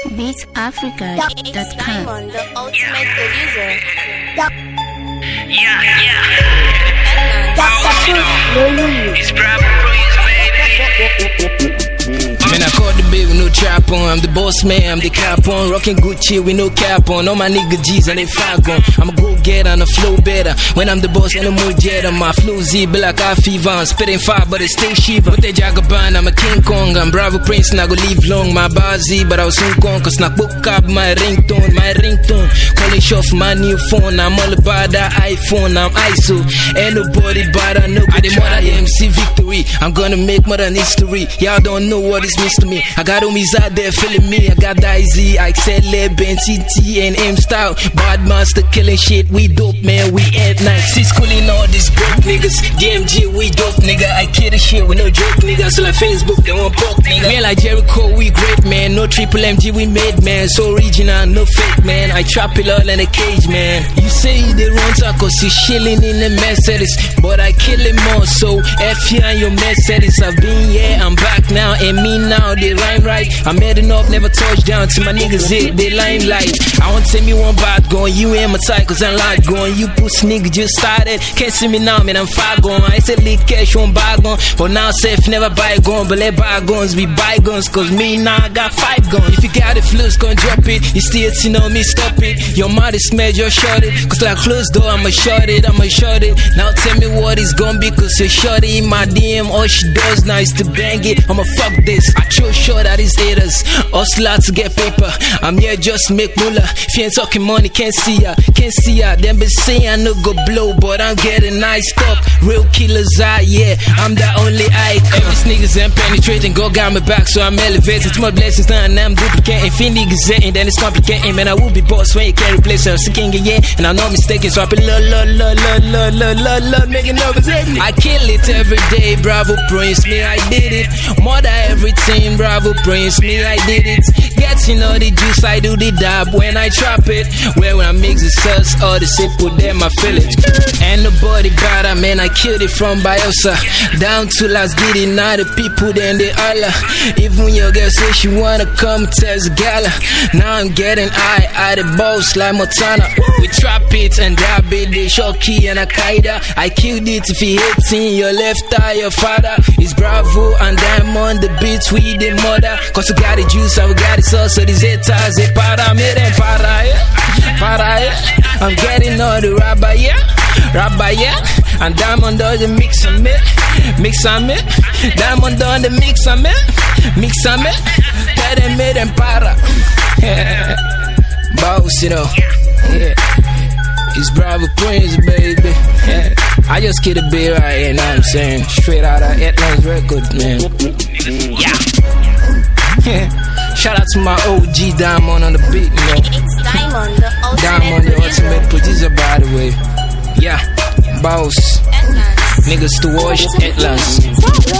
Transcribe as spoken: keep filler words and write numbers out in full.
beats africa dot com. Diamond, the ultimate producer. Yeah, yeah. It's Bravo Prince, baby. Man, I caught the baby, no trap on. I'm the boss man, I'm the cap on. Rocking Gucci with no cap on. All my nigga G's and they fag on. I'm a go-getter and a flow better. When I'm the boss and the mood jetter. My flow Z be like a fever. I'm spitting fire, but it stay shiva. But they jagaban, I'm a King Kong. I'm Bravo Prince, and I go live long. My bar Z, but I was soon gone. Cause I book up my ringtone, my ringtone. Calling off my new phone. I'm all about that iPhone, I'm I S O. Ain't nobody but I know. I the mother M C Victory. I'm gonna make modern history. Y'all don't know what is to me. I got homies out there feeling me. I got Daisy, I X L, Ben, T T, and M style. Bad master killing shit. We dope, man. We at night. Sis calling all these broke niggas. D M G, we dope, nigga. I kill the shit with no joke, nigga. So like Facebook, they want poke, nigga. Man, like Jericho, we great, man. No triple M G, we made, man. So original, no fake, man. I trap it all in a cage, man. You say they run tacos, you chilling in the Mercedes, but I kill it more. So F you and your Mercedes. I've been, yeah, I'm back now, and me now, they rhyme right. I'm heading up, never touch down to my niggas hit, they limelight. I want to tell me one bad going, you ain't my type, cause I'm like going. You pussy nigga just started, can't see me now, man, I'm far gone. I said lick cash on bygone, but now safe never bygone. But let bygones be bygones, cause me now I got five guns. If you got it, flus, gon' drop it. You still see know me, stop it. Your mouth is mad, you're short it. Cause like closed door, I'ma short it, I'ma short it. Now tell me what it's gonna be, cause you're shorty in my D M. All she does now is to bang it, I'ma fuck this. I chose short at these haters, hustler to get paper. I'm here just to make moolah. If you ain't talking money, can't see ya, can't see ya. Them be saying I no go blow, but I'm getting nice up. Real killers out, yeah, I'm the only icon. These niggas ain't penetrating, go got my back, so I'm elevating. Too much blessings now, and I'm duplicating. If you niggas ain't, then it's complicating. Man, I will be boss when you can't replace her. I'm sicking it, yeah, and I'm not mistaken. So I be love, love, love, love, love, love, love, love, making numbers every day. I kill it every day, Bravo Prince, me, I did it. More than everything, Bravo Prince, me, I did it. Getting all the juice, I do the dab when I trap it. Where when I mix the sauce, all the sip put them, I feel it. And nobody better, man, I killed it from Biosa down to Las Giddy. Now the people, then they holla. Even your girl say she wanna come test gala. Now I'm getting high, I the boss like Montana. We trap it and dab it, they Shoki and Al-Qaeda. I killed it if you hating your left eye, your father. It's Bravo and Diamond, the beats we the mother. Cause we got the juice and we got the sauce, so these haters, they para, me them para, yeah. Para, yeah. I'm getting all the rabba, yeah. Rabba, yeah. And Diamond on the mix on me, mix on me. Diamond on the mix on me, mix on me. Tell them me them para. Boss, you know. Yeah. It's Bravo Prince, baby. Yeah. I just killed a beat right here, know what I'm saying? Straight out of Atlantis Records, man. Yeah. Shout out to my O G Diamond on the beat, you know. It's Diamond, the ultimate Diamond, the producer. ultimate producer, by the way. Yeah, boss. Niggas to watch Atlas.